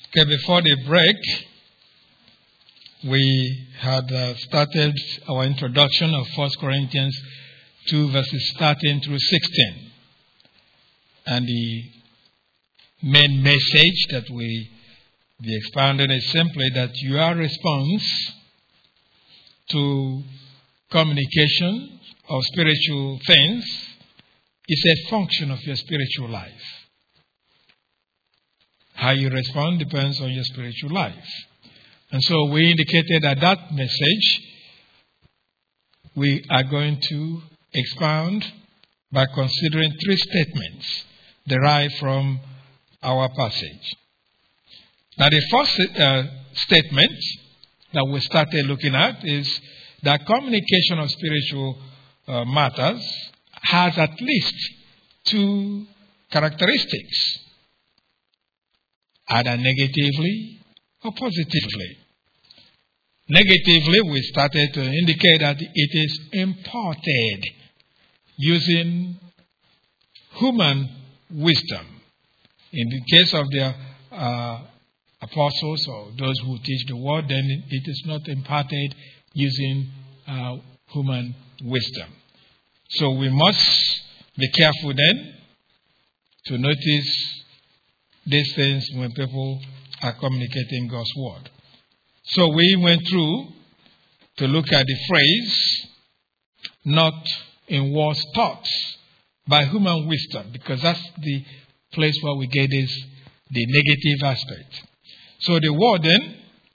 Okay, before the break, we had started our introduction of 1 Corinthians 2 verses 13 through 16. And the main message that we be expounding is simply that your response to communication of spiritual things is a function of your spiritual life. How you respond depends on your spiritual life. And so we indicated that message we are going to expound by considering three statements derived from our passage. Now the first statement that we started looking at is that communication of spiritual matters has at least two characteristics, either negatively or positively. Negatively, we started to indicate that it is imparted using human wisdom. In the case of the apostles or those who teach the word, then it is not imparted using human wisdom. So we must be careful then to notice these things when people are communicating God's word. So we went through to look at the phrase, not in words taught by human wisdom, because that's the place where we get the negative aspect. So the word then,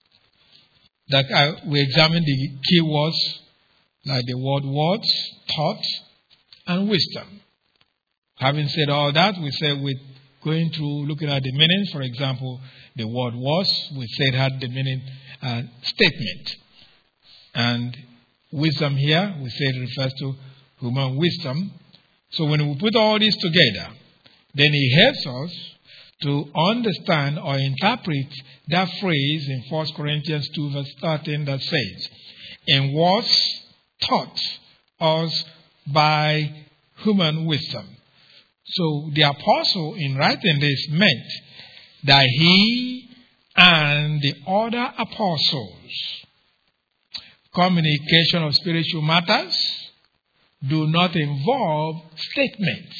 that we examined the key words, like the word words, taught, and wisdom. Having said all that, we said we're going through looking at the meanings. For example, the word was, we said had the meaning statement. And wisdom here, we said refers to human wisdom. So when we put all this together, then it helps us to understand or interpret that phrase in 1 Corinthians 2 verse 13 that says, in words taught us by human wisdom. So the apostle in writing this meant that he and the other apostles' communication of spiritual matters do not involve statements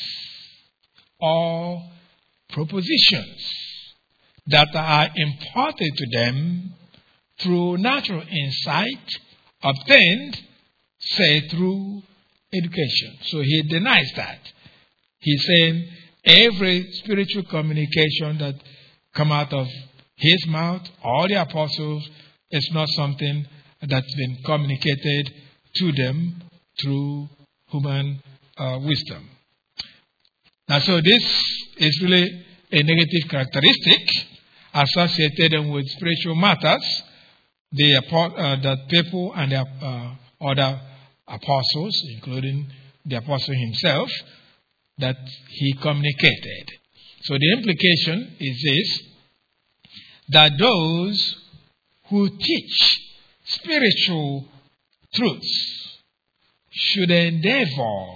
or propositions that are imparted to them through natural insight obtained, say, through education. So he denies that. He's saying every spiritual communication that come out of his mouth or the apostles is not something that's been communicated to them through human wisdom. Now, so this is really a negative characteristic associated with spiritual matters that people and the other apostles, including the apostle himself, that he communicated. So the implication is this, that those who teach spiritual truths should endeavor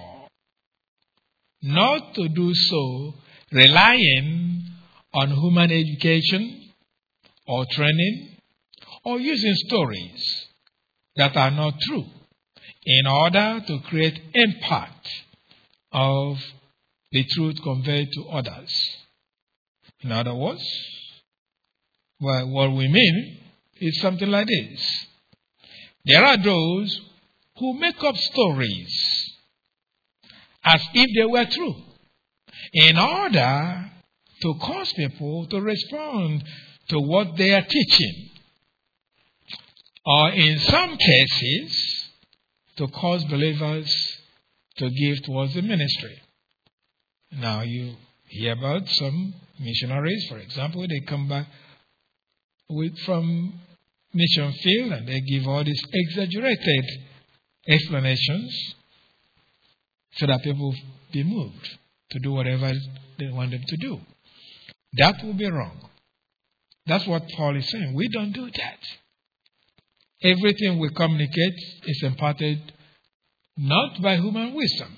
not to do so relying on human education or training or using stories that are not true in order to create impact of the truth conveyed to others. In other words, what we mean is something like this. There are those who make up stories as if they were true in order to cause people to respond to what they are teaching, or in some cases to cause believers to give towards the ministry. Now you hear about some missionaries, for example, they come back from mission field and they give all these exaggerated explanations so that people be moved to do whatever they want them to do. That will be wrong. That's what Paul is saying. We don't do that. Everything we communicate is imparted not by human wisdom.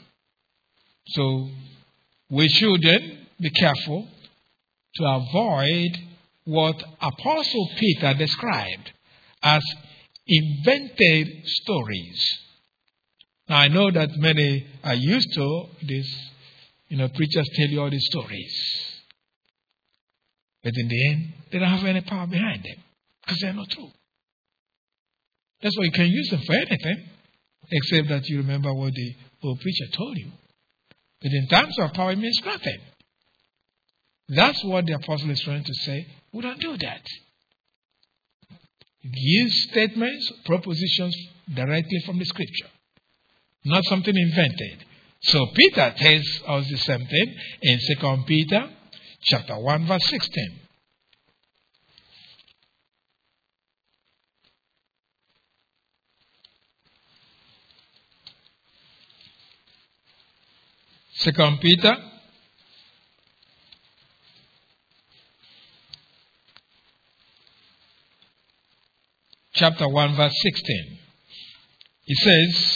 So we should then be careful to avoid what Apostle Peter described as invented stories. Now, I know that many are used to this, preachers tell you all these stories. But in the end, they don't have any power behind them because they're not true. That's why you can use them for anything, except that you remember what the old preacher told you. But in terms of power, it means nothing. That's what the apostle is trying to say. We don't do that. Use statements, propositions directly from the scripture, not something invented. So Peter tells us the same thing in 2 Peter chapter 1, verse 16. Second Peter chapter 1 verse 16. It says,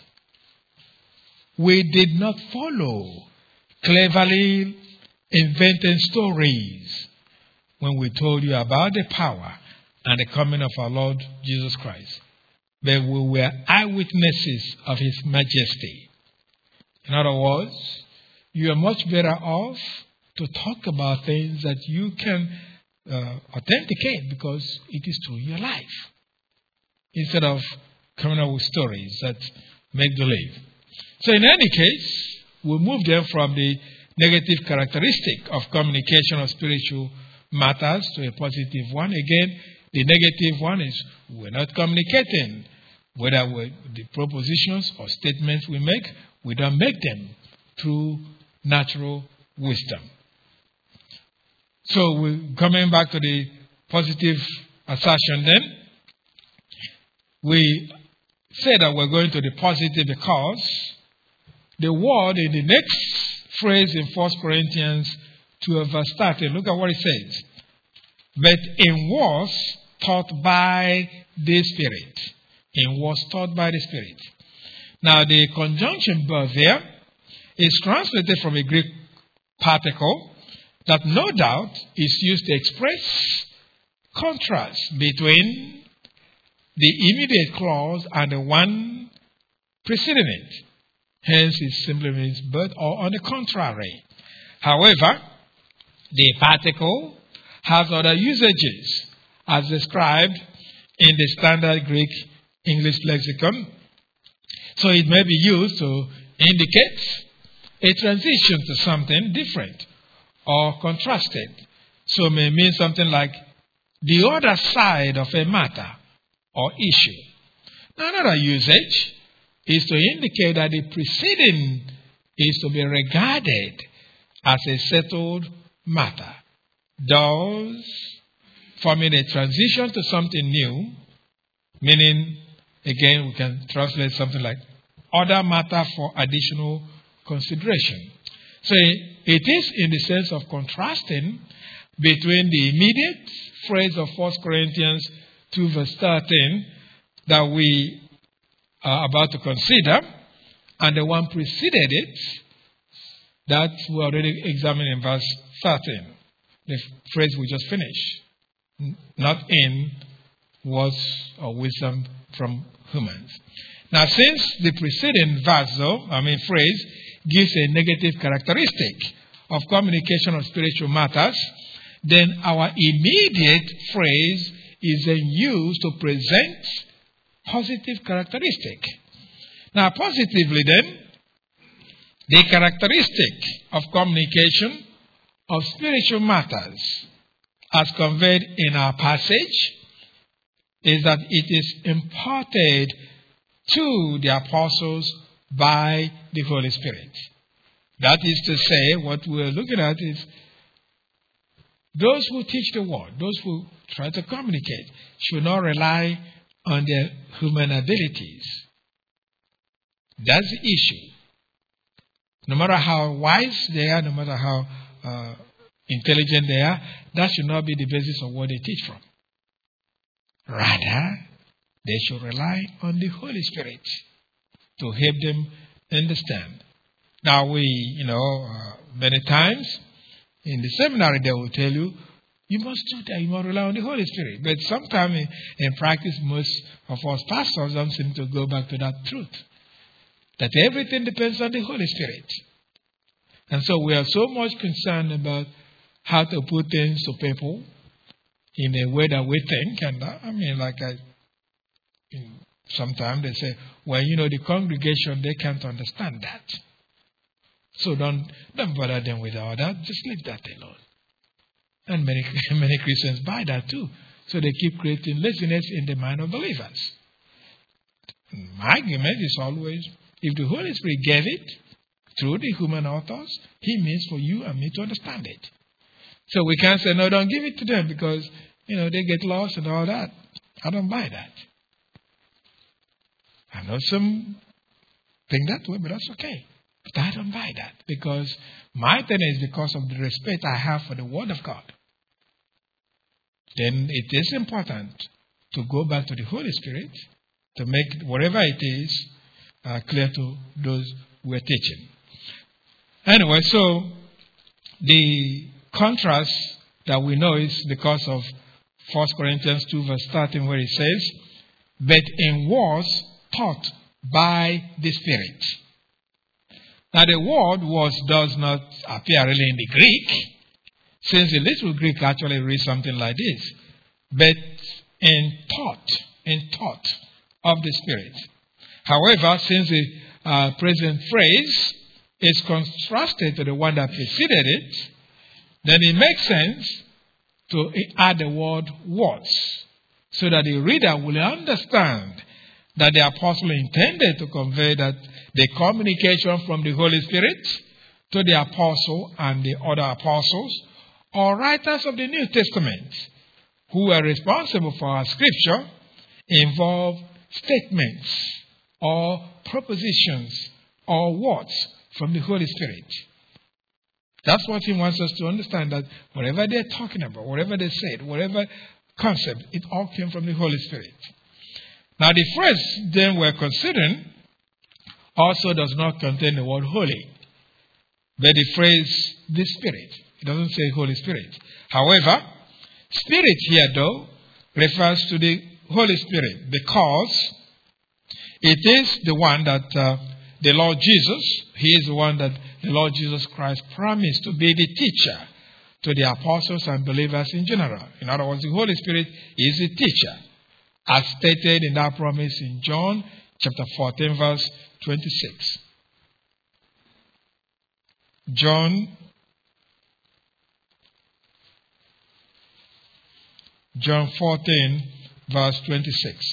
we did not follow cleverly invented stories when we told you about the power and the coming of our Lord Jesus Christ, but we were eyewitnesses of his majesty. In other words, you are much better off to talk about things that you can authenticate because it is true in your life, instead of coming up with stories that make believe. So in any case, we move them from the negative characteristic of communication of spiritual matters to a positive one. Again, the negative one is we're not communicating. Whether the propositions or statements we make, we don't make them through natural wisdom. So we're coming back to the positive assertion then. We say that we're going to the positive because the word in the next phrase in 1 Corinthians 12 verse 13, look at what it says. But in words taught by the Spirit. In words taught by the Spirit. Now the conjunction verb there is translated from a Greek particle that no doubt is used to express contrast between the immediate clause and the one preceding it. Hence, it simply means but or on the contrary. However, the particle has other usages as described in the standard Greek English lexicon. So it may be used to indicate a transition to something different or contrasted. So it may mean something like the other side of a matter or issue. Now, another usage is to indicate that the preceding is to be regarded as a settled matter, thus forming a transition to something new, meaning, again, we can translate something like other matter for additional consideration. So it is in the sense of contrasting between the immediate phrase of 1 Corinthians 2 verse 13 that we are about to consider and the one preceded it that we already examined in verse 13. The phrase we just finished. Not in words or wisdom from humans. Now, since the preceding phrase gives a negative characteristic of communication of spiritual matters, then our immediate phrase is then used to present positive characteristic. Now, positively then, the characteristic of communication of spiritual matters as conveyed in our passage is that it is imparted to the apostles by the Holy Spirit. That is to say, what we are looking at is those who teach the word, those who try to communicate, should not rely on their human abilities. That's the issue. No matter how wise they are, no matter how intelligent they are, that should not be the basis of what they teach from. Rather, they should rely on the Holy Spirit to help them understand. Now, many times in the seminary they will tell you, You must do that. You must rely on the Holy Spirit. But sometimes in practice, most of us pastors don't seem to go back to that truth. That everything depends on the Holy Spirit. And so we are so much concerned about how to put things to people in a way that we think. And sometimes they say, well, the congregation, they can't understand that. So don't bother them with all that. Just leave that alone. And many Christians buy that too. So they keep creating laziness in the mind of believers. My argument is always, if the Holy Spirit gave it through the human authors, He means for you and me to understand it. So we can't say, no, don't give it to them because, they get lost and all that. I don't buy that. I know some think that way, but that's okay. But I don't buy that because my thing is because of the respect I have for the Word of God. Then it is important to go back to the Holy Spirit to make whatever it is clear to those who are teaching. Anyway, so the contrast that we know is because of 1 Corinthians 2 verse 13 where it says, but in words taught by the Spirit. Now the word was does not appear really in the Greek, since the literal Greek actually reads something like this. But in thought of the Spirit. However, since the present phrase is contrasted to the one that preceded it, then it makes sense to add the word words, so that the reader will understand that the apostle intended to convey that the communication from the Holy Spirit to the apostle and the other apostles or writers of the New Testament who are responsible for our scripture involve statements or propositions or words from the Holy Spirit. That's what he wants us to understand, that whatever they're talking about, whatever they said, whatever concept, it all came from the Holy Spirit. Now the phrase then we're considering also does not contain the word holy, but the phrase the Spirit. It doesn't say Holy Spirit. However, Spirit here though refers to the Holy Spirit because it is the one that the Lord Jesus, He is the one that the Lord Jesus Christ promised to be the teacher to the apostles and believers in general. In other words, the Holy Spirit is the teacher, as stated in that promise in John chapter 14 verse 26. John 14 verse 26.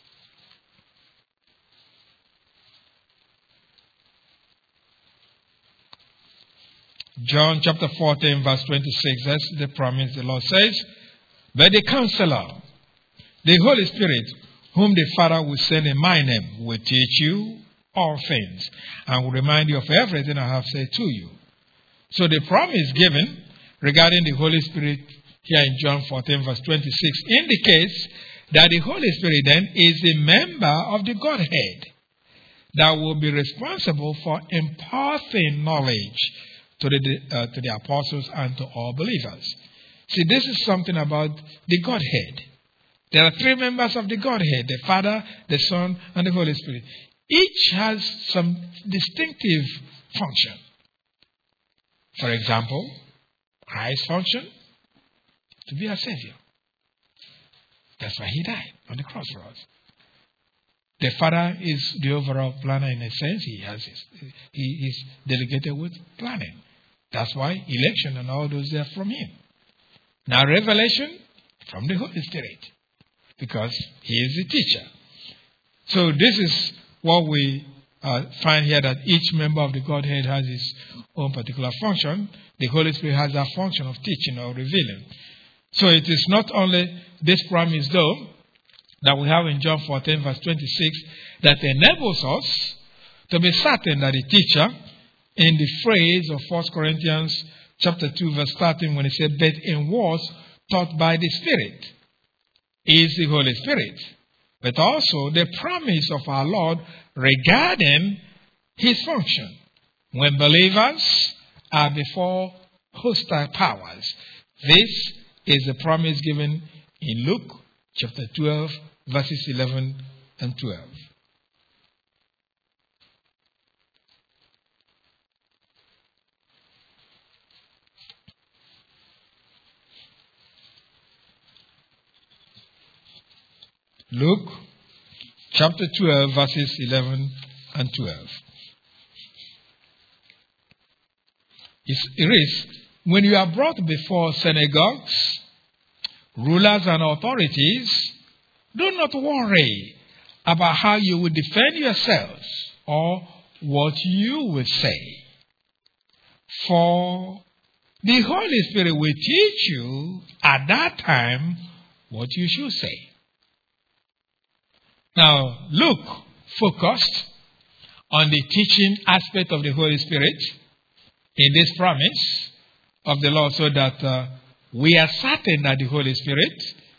John chapter 14 verse 26. That's the promise the Lord says. But the Counselor, the Holy Spirit, whom the Father will send in my name, will teach you all things and will remind you of everything I have said to you. So the promise given regarding the Holy Spirit here in John 14 verse 26 indicates that the Holy Spirit then is a member of the Godhead that will be responsible for imparting knowledge to the apostles and to all believers. See, this is something about the Godhead. There are three members of the Godhead, the Father, the Son, and the Holy Spirit. Each has some distinctive function. For example, Christ's function, to be our Savior. That's why He died on the cross for us. The Father is the overall planner in a sense. He is delegated with planning. That's why election and all those are from Him. Now revelation from the Holy Spirit, because He is the teacher. So this is what we find here, that each member of the Godhead has his own particular function. The Holy Spirit has that function of teaching or revealing. So it is not only this promise, though, that we have in John 14 verse 26 that enables us to be certain that the teacher, in the phrase of 1 Corinthians chapter 2 verse 13, when it said, but in words taught by the Spirit, is the Holy Spirit. But also the promise of our Lord regarding His function when believers are before hostile powers. This is the promise given in Luke chapter 12, verses 11 and 12. Luke chapter 12, verses 11 and 12. It reads, when you are brought before synagogues, rulers and authorities, do not worry about how you will defend yourselves or what you will say. For the Holy Spirit will teach you at that time what you should say. Now, Luke focused on the teaching aspect of the Holy Spirit in this promise of the Lord, so that we are certain that the Holy Spirit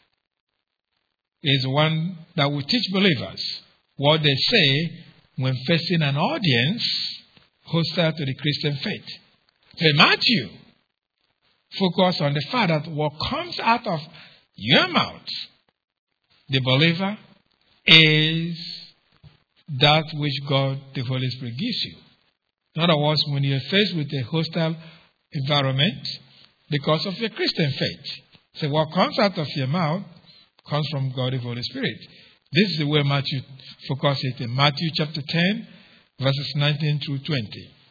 is one that will teach believers what they say when facing an audience hostile to the Christian faith. So Matthew focused on the fact that what comes out of your mouth, the believer, is that which God, the Holy Spirit, gives you. In other words, when you're faced with a hostile environment because of your Christian faith, so what comes out of your mouth comes from God, the Holy Spirit. This is the way Matthew focuses it in Matthew chapter 10, verses 19 through 20.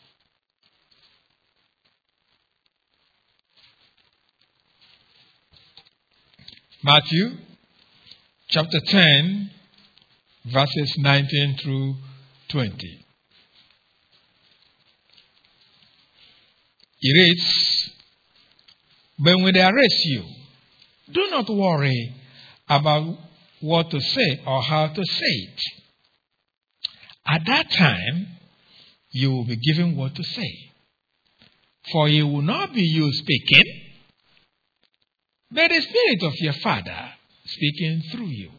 Matthew chapter 10, verses 19 through 20. It reads, but when they arrest you, do not worry about what to say or how to say it. At that time, you will be given what to say. For it will not be you speaking, but the Spirit of your Father speaking through you.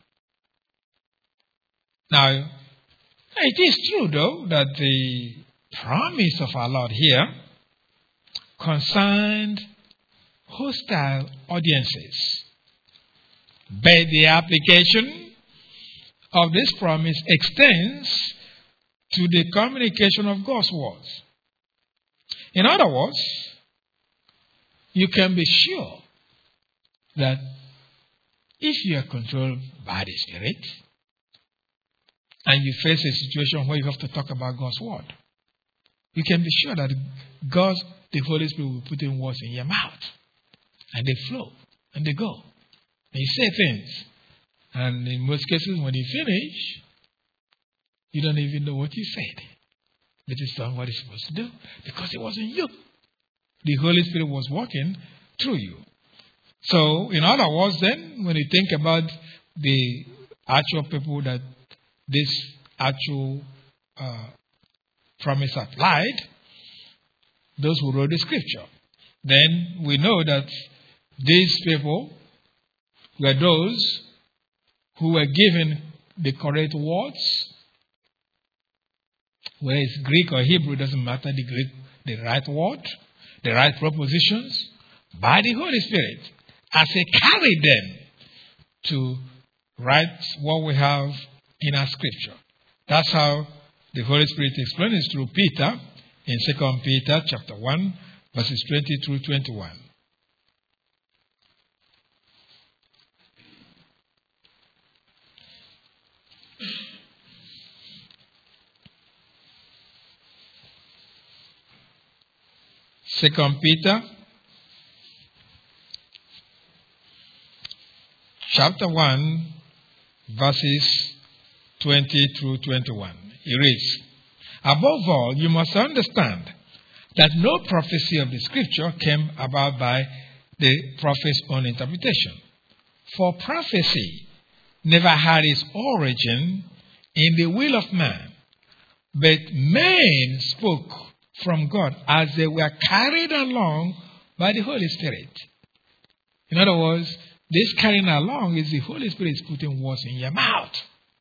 Now, it is true, though, that the promise of our Lord here concerned hostile audiences. But the application of this promise extends to the communication of God's words. In other words, you can be sure that if you are controlled by the Spirit, and you face a situation where you have to talk about God's word, you can be sure that the Holy Spirit will put in words in your mouth. And they flow, and they go. And you say things. And in most cases, when you finish, you don't even know what you said. But it's done what it's supposed to do. Because it wasn't you. The Holy Spirit was working through you. So, in other words, then, when you think about the actual people that this actual promise applied, those who wrote the scripture, then we know that these people were those who were given the correct words, whether it's Greek or Hebrew, doesn't matter, the right word, the right propositions, by the Holy Spirit, as He carried them to write what we have in our scripture. That's how the Holy Spirit explains it through Peter in 2 Peter chapter 1, verses 20 through 21. Second Peter chapter 1, verses 20 through 21. It reads, above all, you must understand that no prophecy of the scripture came about by the prophet's own interpretation. For prophecy never had its origin in the will of man, but men spoke from God as they were carried along by the Holy Spirit. In other words, this carrying along is the Holy Spirit putting words in your mouth.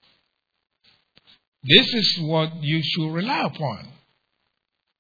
This is what you should rely upon.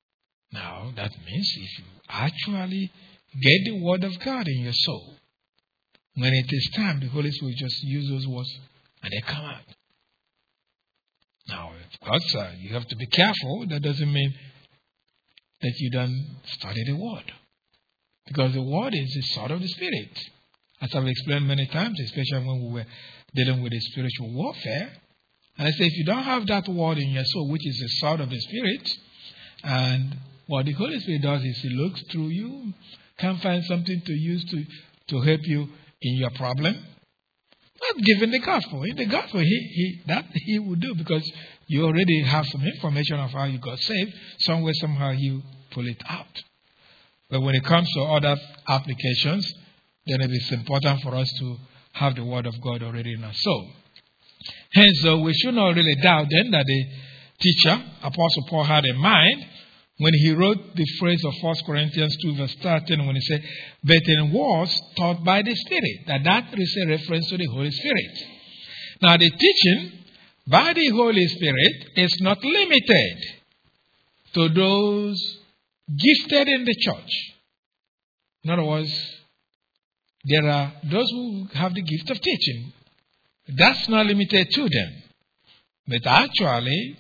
Now, that means if you actually get the Word of God in your soul, When it is time, the Holy Spirit will just use those words and they come out. Now, of course, you have to be careful. That doesn't mean that you don't study the Word. Because the Word is the sword of the Spirit. As I've explained many times, especially when we were dealing with the spiritual warfare. And I say, if you don't have that Word in your soul, which is the sword of the Spirit, and what the Holy Spirit does is He looks through you, can find something to use to help you in your problem. Not given the gospel. In the gospel, he will do, because you already have some information of how you got saved. Somewhere, somehow, you pull it out. But when it comes to other applications, then it is important for us to have the Word of God already in our soul. Hence, though, we should not really doubt then that the teacher, Apostle Paul, had in mind when he wrote the phrase of 1 Corinthians 2 verse 13, when he said, but in words taught by the Spirit, that is a reference to the Holy Spirit. Now, the teaching by the Holy Spirit is not limited to those gifted in the church. In other words, there are those who have the gift of teaching. That's not limited to them. But actually,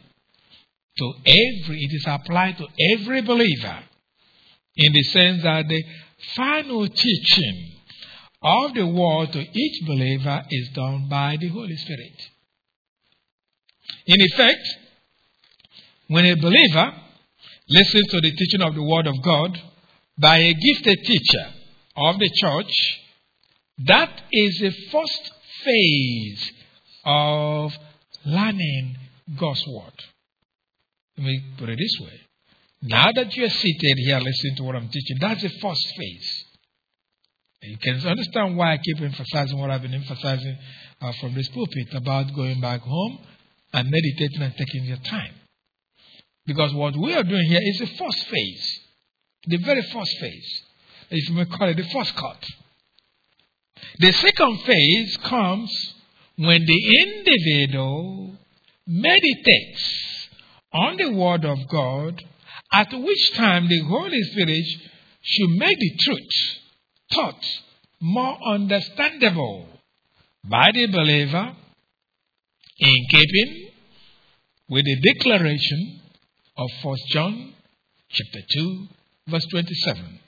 it is applied to every believer, in the sense that the final teaching of the Word to each believer is done by the Holy Spirit. In effect, when a believer listens to the teaching of the Word of God by a gifted teacher of the church, that is the first phase of learning God's Word. Let me put it this way. Now that you are seated here listening to what I'm teaching, that's the first phase. You can understand why I keep emphasizing what I've been emphasizing from this pulpit about going back home and meditating and taking your time. Because what we are doing here is the first phase. The very first phase. If you may call it the first cut. The second phase comes when the individual meditates on the Word of God, at which time the Holy Spirit should make the truth taught more understandable by the believer, in keeping with the declaration of 1 John chapter 2 verse 27.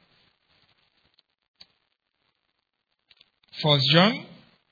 1 John.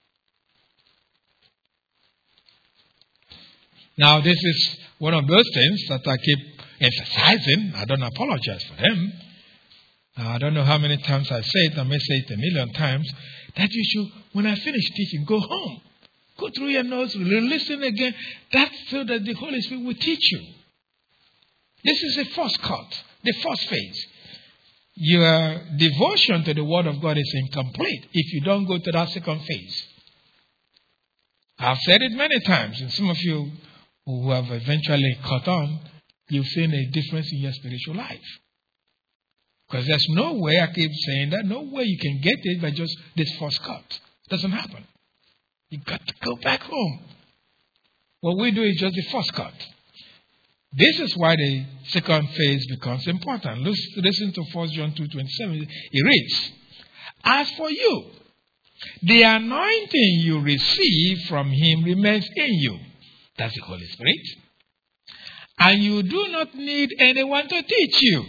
Now, this is one of those things that I keep emphasizing. I don't apologize for them. I don't know how many times I say it. I may say it 1,000,000 times. That you should, when I finish teaching, go home. Go through your notes, listen again. That's so that the Holy Spirit will teach you. This is the first cut, the first phase. Your devotion to the Word of God is incomplete if you don't go to that second phase. I've said it many times, and some of you who have eventually caught on, you've seen a difference in your spiritual life. Because there's no way, I keep saying that, no way you can get it by just this first cut. It doesn't happen. You've got to go back home. What we do is just the first cut. This is why the second phase becomes important. Listen to 1 John 2:27. It reads, as for you, the anointing you receive from Him remains in you. That's the Holy Spirit. And you do not need anyone to teach you.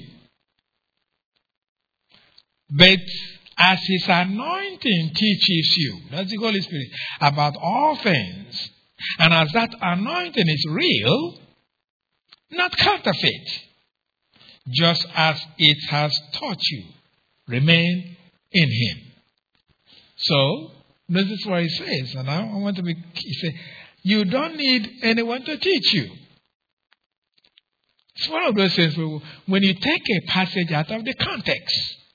But as His anointing teaches you, that's the Holy Spirit, about all things, and as that anointing is real, not counterfeit, just as it has taught you, remain in Him. So, this is what He says, and I want to He says, you don't need anyone to teach you. It's one of those things where when you take a passage out of the context,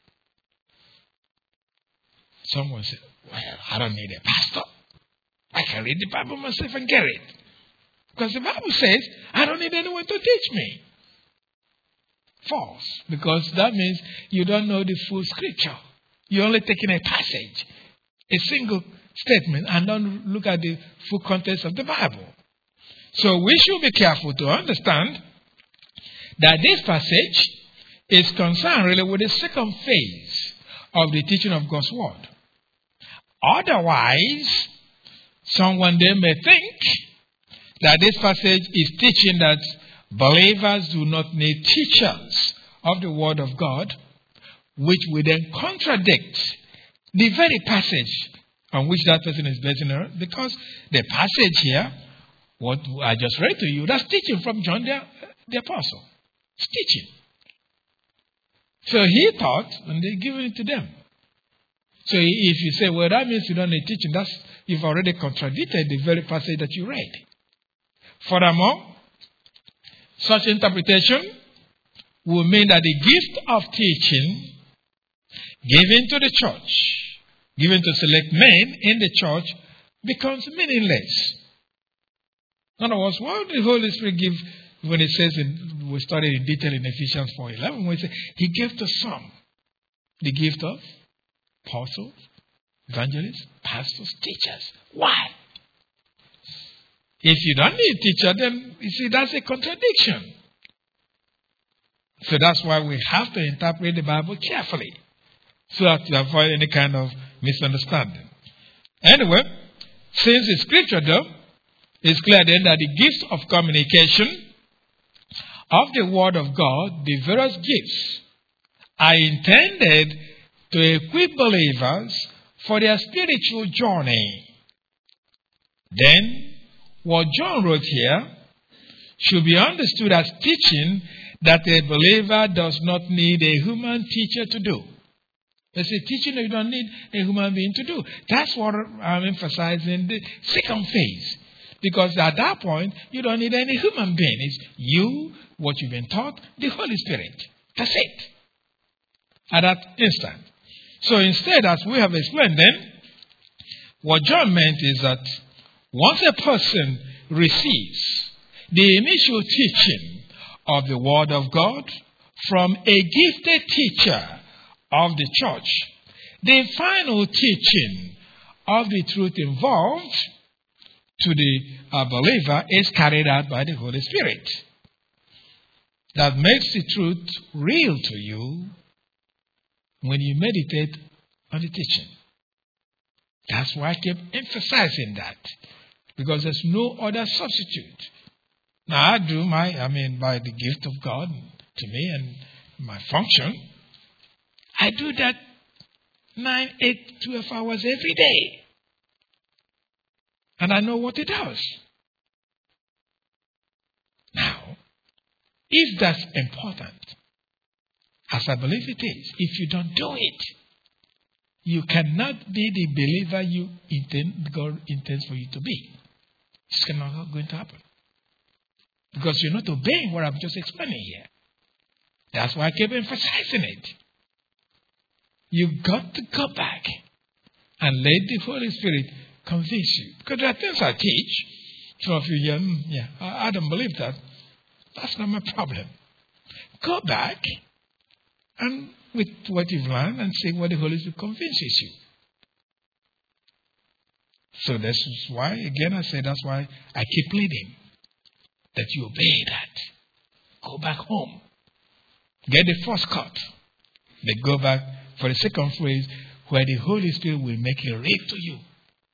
someone said, well, I don't need a pastor. I can read the Bible myself and get it. Because the Bible says, I don't need anyone to teach me. False. Because that means you don't know the full scripture. You're only taking a passage, a single statement, and don't look at the full context of the Bible. So we should be careful to understand that this passage is concerned really with the second phase of the teaching of God's Word. Otherwise, someone there may think that this passage is teaching that believers do not need teachers of the Word of God, which will then contradict the very passage on which that person is basing it, because the passage here, what I just read to you, that's teaching from John the Apostle. It's teaching. So he taught, and they're giving it to them. So if you say, well, that means you don't need teaching, you've already contradicted the very passage that you read. Furthermore, such interpretation will mean that the gift of teaching given to the church, given to select men in the church, becomes meaningless. In other words, what the Holy Spirit give when it says, we studied in detail in Ephesians 4:11, when it says, He gave to some the gift of apostles, evangelists, pastors, teachers. Why? If you don't need a teacher, then you see that's a contradiction. So that's why we have to interpret the Bible carefully, so as to avoid any kind of misunderstanding. Anyway, since the scripture though, it's clear then that the gifts of communication of the Word of God, the various gifts, are intended to equip believers for their spiritual journey. Then, what John wrote here should be understood as teaching that a believer does not need a human teacher to do. It's a teaching that you don't need a human being to do. That's what I'm emphasizing, the second phase. Because at that point, you don't need any human being. It's you, what you've been taught, the Holy Spirit. That's it. At that instant. So instead, as we have explained then, what John meant is that once a person receives the initial teaching of the Word of God from a gifted teacher of the church, the final teaching of the truth involved to the believer is carried out by the Holy Spirit. That makes the truth real to you when you meditate on the teaching. That's why I keep emphasizing that, because there's no other substitute. Now I do by the gift of God to me and my function, I do that 9, 8, 12 hours every day. And I know what it does. Now, if that's important, as I believe it is, if you don't do it, you cannot be the believer God intends for you to be. It's not going to happen. Because you're not obeying what I'm just explaining here. That's why I keep emphasizing it. You've got to go back and let the Holy Spirit convince you. Because there are things I teach. Some of you hear, I don't believe that. That's not my problem. Go back and with what you've learned and see what the Holy Spirit convinces you. So this is why, again, I say that's why I keep pleading that you obey that. Go back home. Get the first cut. Then go back for the second phrase where the Holy Spirit will make it real to you.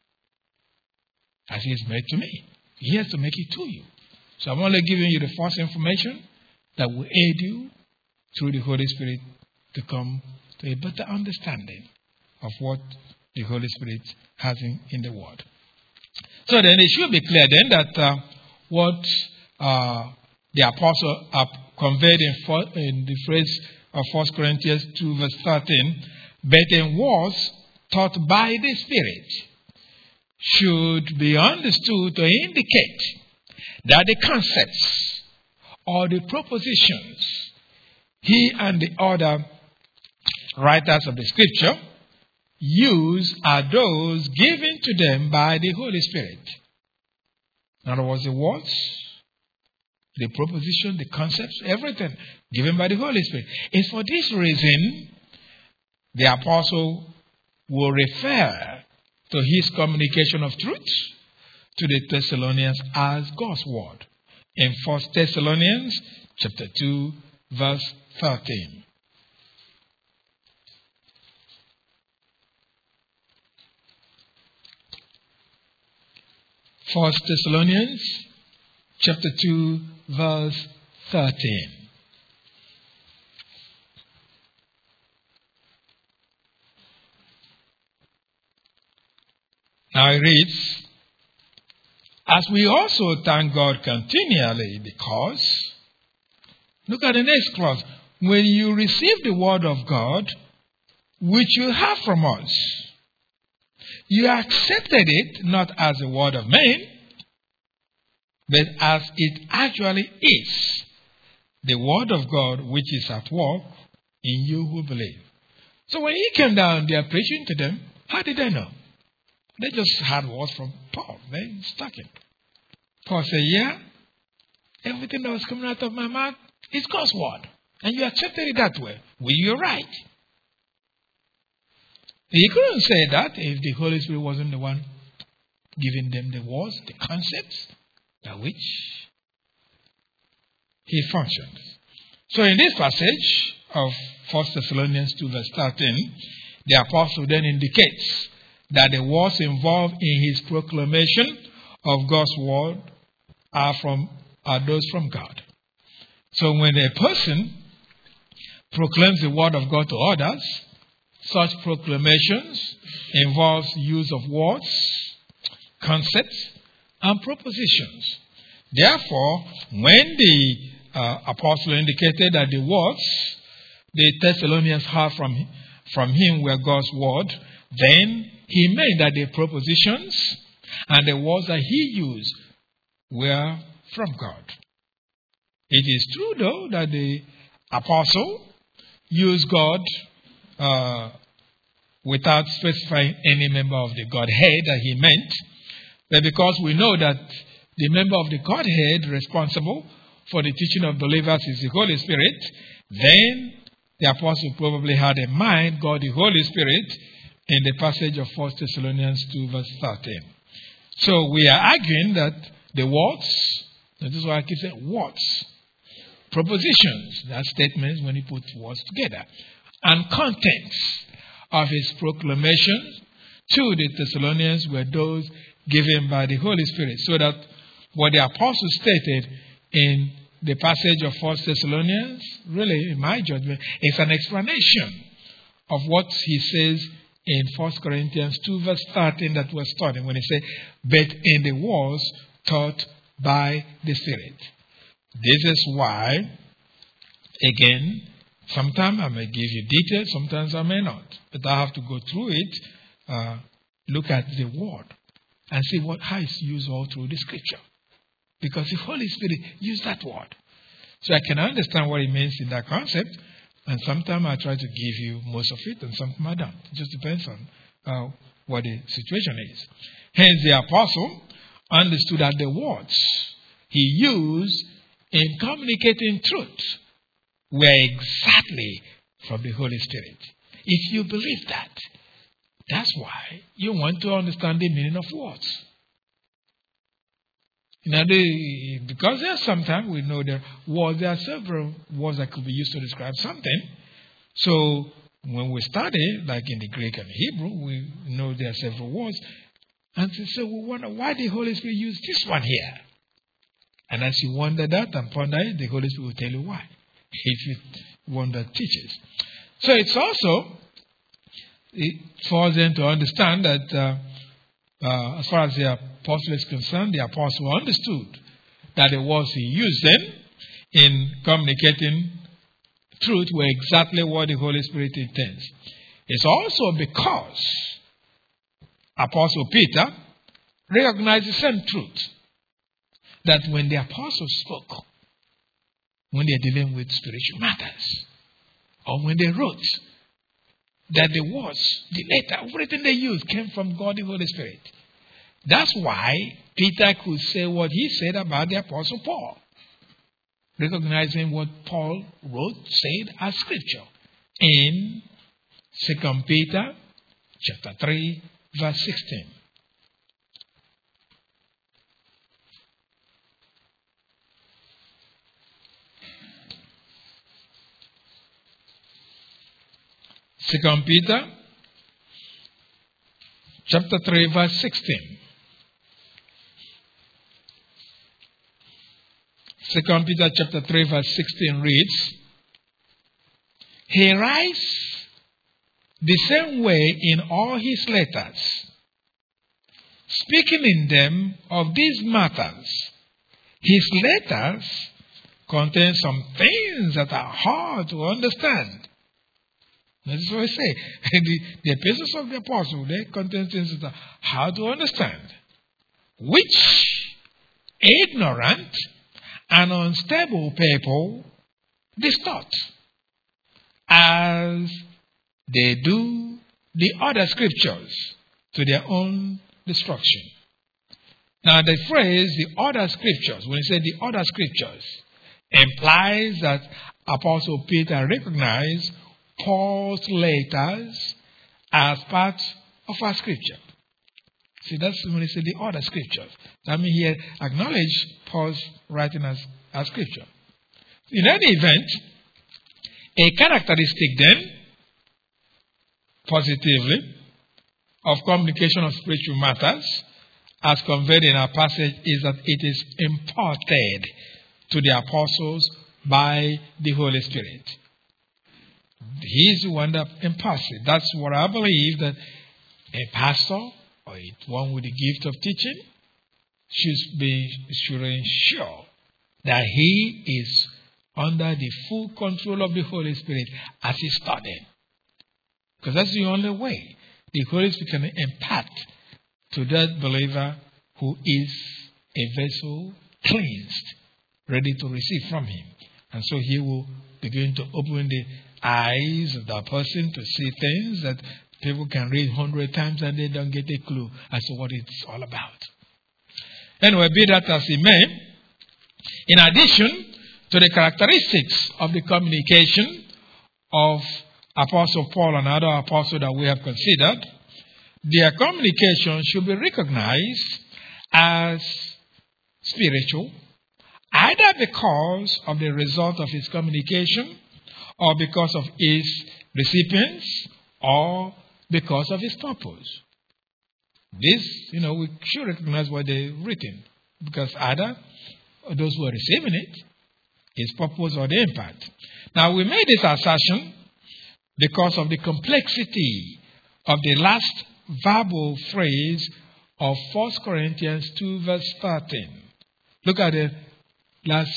As He has made to me. He has to make it to you. So I'm only giving you the first information that will aid you through the Holy Spirit to come to a better understanding of what the Holy Spirit has in the Word. So then it should be clear then that what the Apostle conveyed in the phrase of 1 Corinthians 2 verse 13, but in words taught by the Spirit, should be understood to indicate that the concepts or the propositions he and the other writers of the Scripture use are those given to them by the Holy Spirit. In other words, the words, the proposition, the concepts, everything given by the Holy Spirit. It's for this reason the Apostle will refer to his communication of truth to the Thessalonians as God's Word. In 1 Thessalonians chapter 2, verse 13. 1 Thessalonians chapter 2, verse 13. Now it reads, as we also thank God continually because, look at the next clause, when you receive the word of God, which you have from us, you accepted it not as a word of man, but as it actually is, the word of God which is at work in you who believe. So when he came down there preaching to them, how did they know? They just had words from Paul. They stuck it. Paul said, yeah, everything that was coming out of my mouth is God's word. And you accepted it that way. Well, you're right. He couldn't say that if the Holy Spirit wasn't the one giving them the words, the concepts by which he functions. So in this passage of 1 Thessalonians 2 verse 13, the apostle then indicates that the words involved in his proclamation of God's word are those from God. So when a person proclaims the word of God to others, such proclamations involves use of words, concepts, and propositions. Therefore, when the apostle indicated that the words the Thessalonians heard from him were God's word, then he meant that the propositions and the words that he used were from God. It is true, though, that the apostle used God without specifying any member of the Godhead that he meant, but because we know that the member of the Godhead responsible for the teaching of believers is the Holy Spirit, then the apostle probably had in mind God the Holy Spirit in the passage of 1 Thessalonians 2 verse 13. So we are arguing that the words, this is why I keep saying words, propositions, that's statements when he puts words together, and contents of his proclamation to the Thessalonians were those given by the Holy Spirit. So that what the apostle stated in the passage of 1 Thessalonians, really, in my judgment, is an explanation of what he says in 1 Corinthians 2 verse 13 that we're studying when he says, but in the words taught by the Spirit. This is why, again, sometimes I may give you details, sometimes I may not. But I have to go through it, look at the word, and see how it's used all through the scripture. Because the Holy Spirit used that word. So I can understand what it means in that concept, and sometimes I try to give you most of it, and sometimes I don't. It just depends on what the situation is. Hence, the apostle understood that the words he used in communicating truth were exactly from the Holy Spirit. If you believe that, that's why you want to understand the meaning of words. Now, because sometimes we know there are several words that could be used to describe something. So when we study, like in the Greek and Hebrew, we know there are several words. And so we wonder why the Holy Spirit used this one here. And as you wonder that and ponder it, the Holy Spirit will tell you why, if you want that teaches. So it's also for us then to understand that as far as the apostle is concerned, the apostle understood that the words he used then in communicating truth were exactly what the Holy Spirit intends. It's also because Apostle Peter recognized the same truth, that when the apostles spoke, when they're dealing with spiritual matters, or when they wrote, that the words, the letter, everything they used came from God the Holy Spirit. That's why Peter could say what he said about the Apostle Paul, recognizing what Paul wrote, said as scripture in 2 Peter chapter 3, verse 16. Second Peter chapter 3, verse 16. 2 Peter chapter 3 verse 16 reads, he writes the same way in all his letters, speaking in them of these matters. His letters contain some things that are hard to understand. That is what I say. The epistles of the apostle, they contain things that are hard to understand, which ignorant and unstable people distort, as they do the other scriptures to their own destruction. Now the phrase, the other scriptures, when he said the other scriptures, implies that Apostle Peter recognized Paul's letters as part of our scripture. See, that's when he said the other scriptures. That means he acknowledged Paul's writing as scripture. In any event, a characteristic then, positively, of communication of spiritual matters, as conveyed in our passage, is that it is imparted to the apostles by the Holy Spirit. He is the one that imparts it. That's what I believe, that a pastor or one with the gift of teaching should ensure that he is under the full control of the Holy Spirit as he's studying. Because that's the only way the Holy Spirit can impart to that believer who is a vessel cleansed, ready to receive from him. And so he will begin to open the eyes of that person to see things that people can read 100 times and they don't get a clue as to what it's all about. Anyway, be that as it may, in addition to the characteristics of the communication of Apostle Paul and other apostles that we have considered, their communication should be recognized as spiritual, either because of the result of his communication, or because of his recipients, or because of his purpose. This, we should recognize what they've written, because either those who are receiving it, his purpose or the impact. Now, we made this assertion because of the complexity of the last verbal phrase of 1 Corinthians 2 verse 13. Look at the last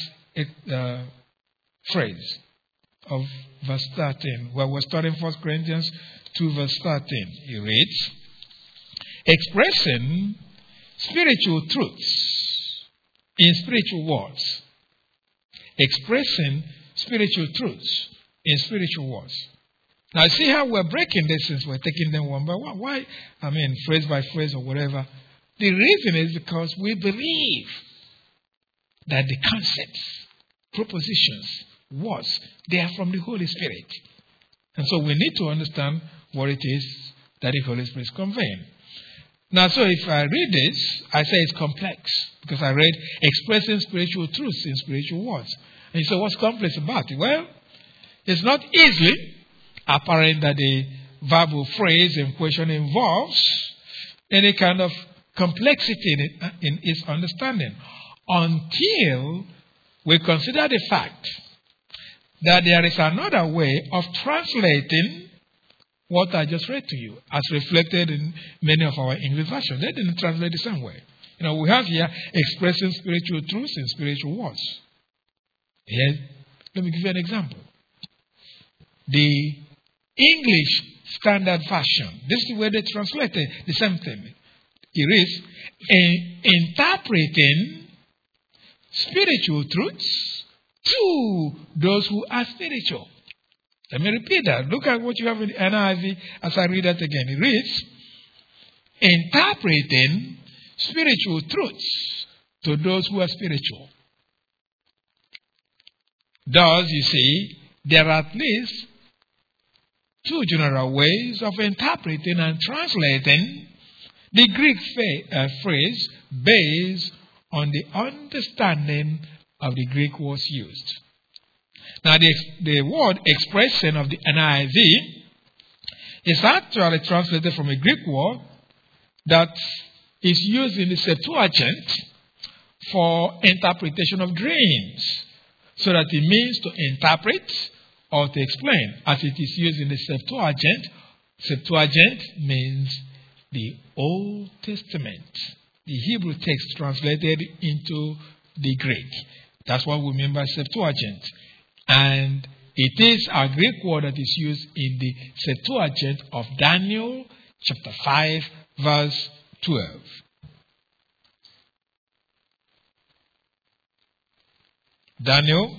phrase of verse 13, where we're studying 1 Corinthians 2 verse 13. It reads, expressing spiritual truths in spiritual words. Expressing spiritual truths in spiritual words. Now, see how we're breaking this since we're taking them one by one. Why? Phrase by phrase or whatever. The reason is because we believe that the concepts, propositions, words, they are from the Holy Spirit. And so we need to understand what it is that the Holy Spirit is conveying. Now, so if I read this, I say it's complex, because I read expressing spiritual truths in spiritual words. And you say, what's complex about it? Well, it's not easily apparent that the verbal phrase in question involves any kind of complexity in its understanding, until we consider the fact that there is another way of translating what I just read to you, as reflected in many of our English versions. They didn't translate the same way. We have here expressing spiritual truths in spiritual words. Here, let me give you an example. The English Standard Version, this is where they translated the same thing. It is interpreting spiritual truths to those who are spiritual. Let me repeat that. Look at what you have in the NIV as I read that again. It reads, interpreting spiritual truths to those who are spiritual. Thus, you see, there are at least two general ways of interpreting and translating the Greek phrase based on the understanding of the Greek words used. Now, the word expression of the NIV is actually translated from a Greek word that is used in the Septuagint for interpretation of dreams. So that it means to interpret or to explain, as it is used in the Septuagint. Septuagint means the Old Testament, the Hebrew text translated into the Greek. That's what we mean by Septuagint. And it is a Greek word that is used in the Septuagint of Daniel chapter 5, verse 12. Daniel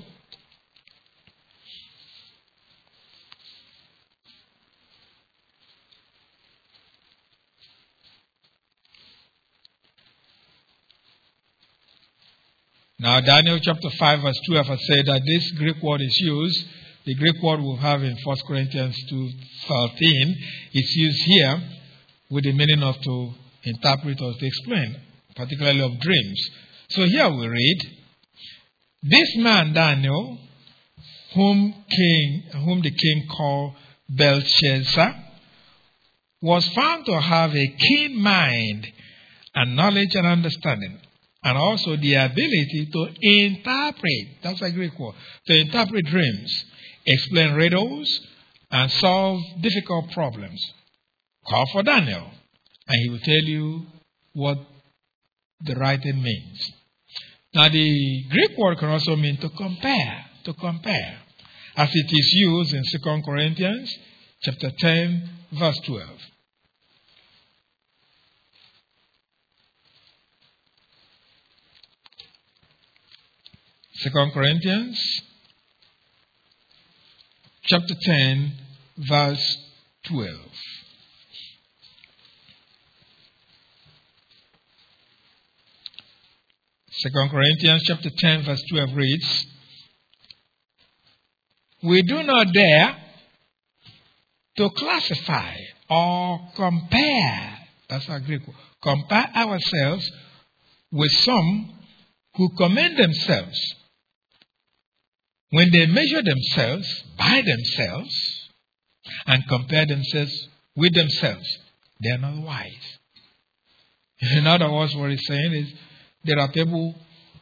Now, Daniel chapter 5, verse 12 has said that this Greek word is used. The Greek word we have in 1 Corinthians 2:13 is used here with the meaning of to interpret or to explain, particularly of dreams. So here we read, this man Daniel, whom the king called Belshazzar, was found to have a keen mind and knowledge and understanding, and also the ability to interpret, that's a Greek word, to interpret dreams, explain riddles, and solve difficult problems. Call for Daniel, and he will tell you what the writing means. Now, the Greek word can also mean to compare, as it is used in 2 Corinthians chapter 10, verse 12. 2 Corinthians chapter 10, verse 12. 2 Corinthians chapter 10, verse 12 reads, we do not dare to classify or compare, that's our Greek word, compare ourselves with some who commend themselves when they measure themselves by themselves and compare themselves with themselves. They are not wise. In other words, what he's saying is there are people,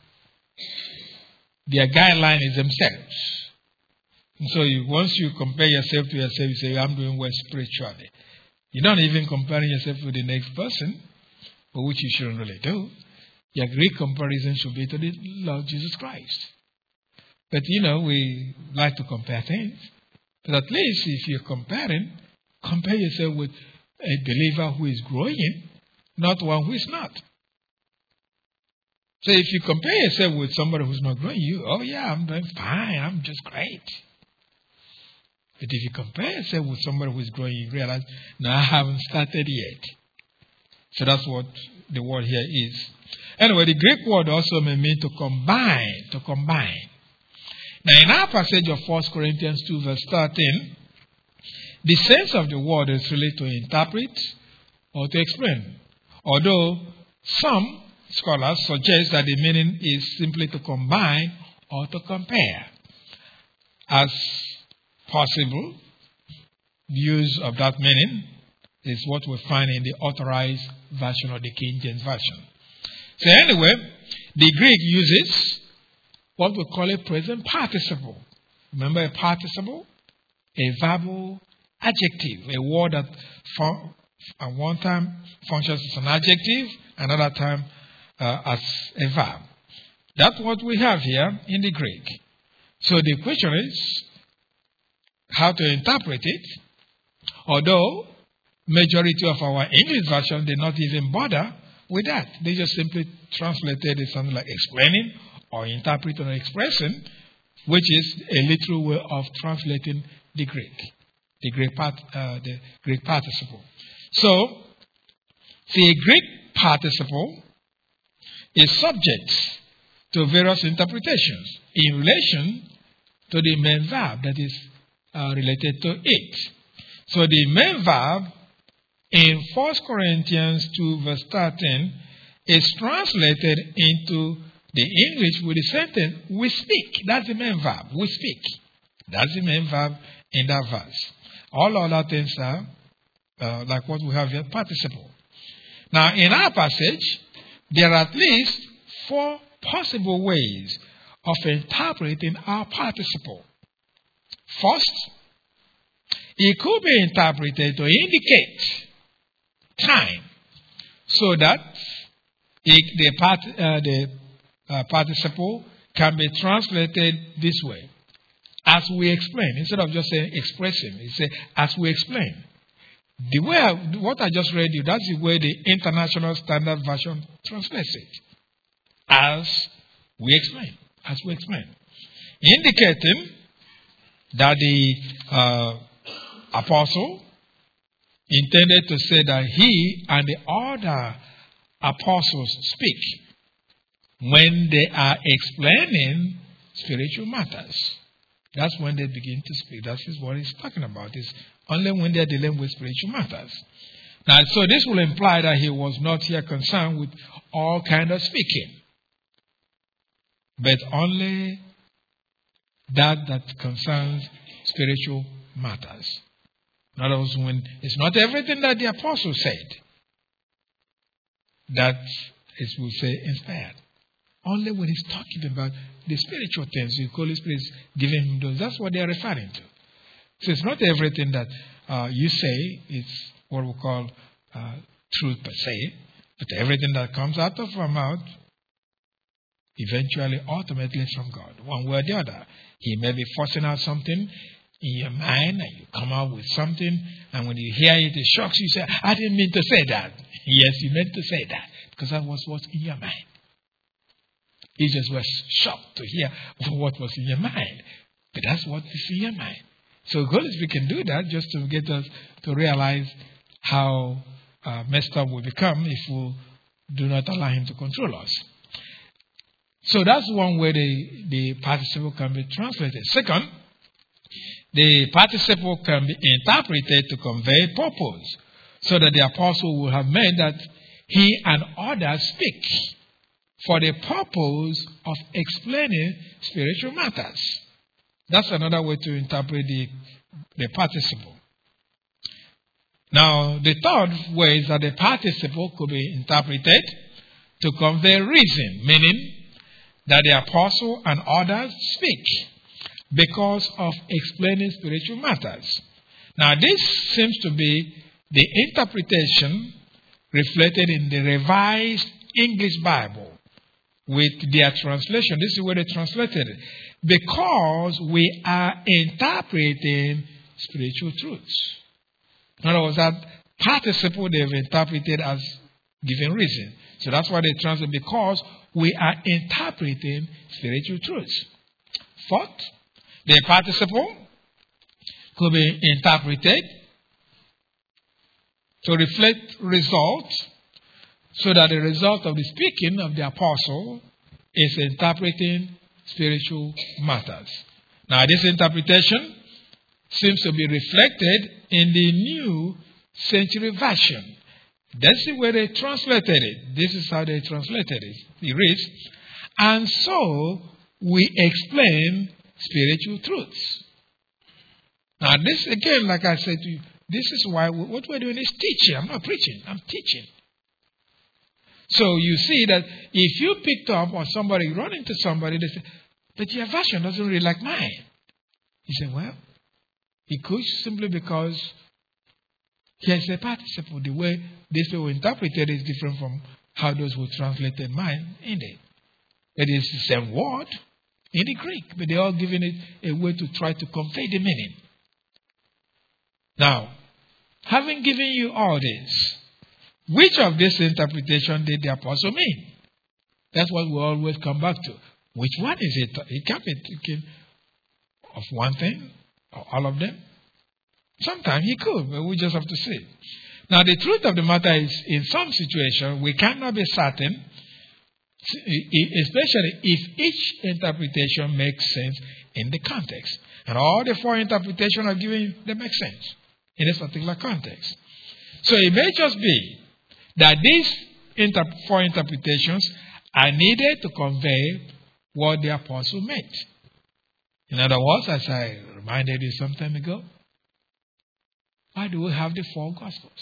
their guideline is themselves. And so once you compare yourself to yourself, you say, I'm doing well spiritually. You're not even comparing yourself with the next person, which you shouldn't really do. Your great comparison should be to the Lord Jesus Christ. But, we like to compare things. But at least if you're comparing, compare yourself with a believer who is growing, not one who is not. So if you compare yourself with somebody who's not growing, I'm doing fine, I'm just great. But if you compare yourself with somebody who is growing, you realize, no, I haven't started yet. So that's what the word here is. Anyway, the Greek word also may mean to combine. Now, in our passage of 1 Corinthians 2, verse 13, the sense of the word is really to interpret or to explain. Although some scholars suggest that the meaning is simply to combine or to compare. As possible use of that meaning is what we find in the authorized version of the King James Version. So anyway, the Greek uses what we call a present participle. Remember a participle? A verbal adjective, a word that at one time functions as an adjective, another time as a verb. That's what we have here in the Greek. So the question is how to interpret it. Although majority of our English version did not even bother with that. They just simply translated it something like explaining or interpreting or expressing, which is a literal way of translating the Greek participle. So, the Greek participle is subject to various interpretations in relation to the main verb that is related to it. So the main verb in 1 Corinthians 2 verse 13 is translated into the English with the sentence, we speak. That's the main verb, we speak. That's the main verb in that verse. All other things are like what we have here, participle. Now in our passage, there are at least 4 possible ways of interpreting our participle. First, it could be interpreted to indicate time, so that the participle can be translated this way: as we explain. Instead of just saying expressing, it says as we explain. The way what I just read you, that's the way the International Standard Version translates it. As we explain. As we explain. Indicating that the apostle intended to say that he and the other apostles speak when they are explaining spiritual matters. That's when they begin to speak. That is what he's talking about. It's only when they're dealing with spiritual matters. Now, so this will imply that he was not here concerned with all kind of speaking, but only that concerns spiritual matters. In other words, when it's not everything that the apostle said that is, we'll say, inspired. Only when he's talking about the spiritual things, the Holy Spirit is giving him those. That's what they're referring to. So it's not everything that you say is what we call truth per se, but everything that comes out of our mouth, eventually, ultimately from God, one way or the other. He may be forcing out something in your mind, and you come out with something, and when you hear it, it shocks you. You say, I didn't mean to say that. Yes, you meant to say that, because that was what's in your mind. You just were shocked to hear what was in your mind. But that's what is in your mind. So Holy Spirit can do that just to get us to realize how messed up we become if we do not allow Him to control us. So that's one way the participle can be translated. Second, the participle can be interpreted to convey purpose, so that the apostle will have meant that he and others speak for the purpose of explaining spiritual matters. That's another way to interpret the participle. Now, the third way is that the participle could be interpreted to convey reason, meaning that the apostle and others speak because of explaining spiritual matters. Now, this seems to be the interpretation reflected in the Revised English Bible with their translation. This is where they translated it. Because we are interpreting spiritual truths. In other words, that participle they've interpreted as giving reason. So that's why they translate, because we are interpreting spiritual truths. Fourth, the participle could be interpreted to reflect results, so that the result of the speaking of the apostle is interpreting spiritual matters. Now, this interpretation seems to be reflected in the New Century Version. That's the way they translated it. This is how they translated it. It reads, and so we explain spiritual truths. Now, this again, like I said to you, this is why what we're doing is teaching. I'm not preaching, I'm teaching. So you see that if you picked up or somebody run into somebody, they say, but your version doesn't read like mine. You say, well, it could simply because here's the participle. The way this people interpreted is different from how those who translated mine in it. It is the same word in the Greek, but they're all giving it a way to try to convey the meaning. Now, having given you all this, which of this interpretation did the apostle mean? That's what we always come back to. Which one is it? It can't be thinking of one thing or all of them. Sometimes he could, but we just have to see. Now, the truth of the matter is, in some situations, we cannot be certain, especially if each interpretation makes sense in the context. And all the four interpretations are given, they make sense in this particular context. So it may just be that these four interpretations are needed to convey what the apostle meant. In other words, as I reminded you some time ago, why do we have the four Gospels?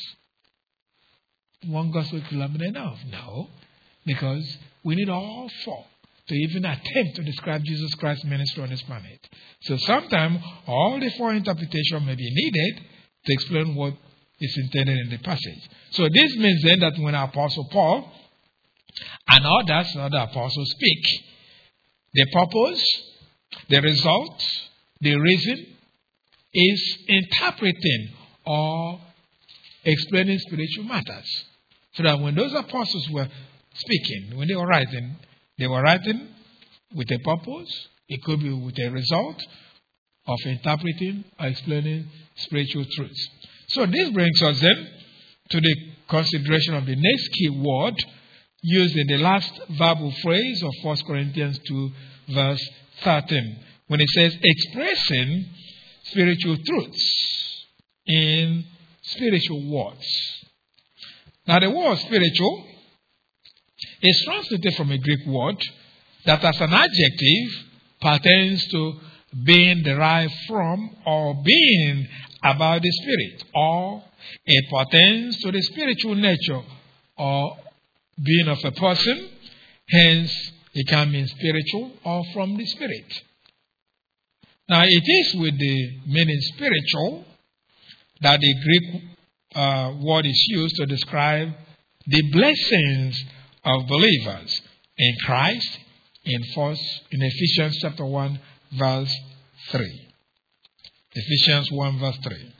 One Gospel could have been enough. No, because we need all four to even attempt to describe Jesus Christ's ministry on this planet. So sometimes all the four interpretations may be needed to explain what is intended in the passage. So this means then that when Apostle Paul and other apostles speak, the purpose, the result, the reason is interpreting or explaining spiritual matters. So that when those apostles were speaking, when they were writing with a purpose. It could be with a result of interpreting or explaining spiritual truths. So this brings us then to the consideration of the next key word used in the last verbal phrase of 1 Corinthians 2 verse 13. When it says expressing spiritual truths in spiritual words. Now the word spiritual is translated from a Greek word that as an adjective pertains to being derived from or being about the Spirit, or it pertains to the spiritual nature or being of a person, hence it can mean spiritual or from the Spirit. Now it is with the meaning spiritual that the Greek word is used to describe the blessings of believers in Christ in Ephesians chapter 1 verse 3. Ephesians 1 verse 3.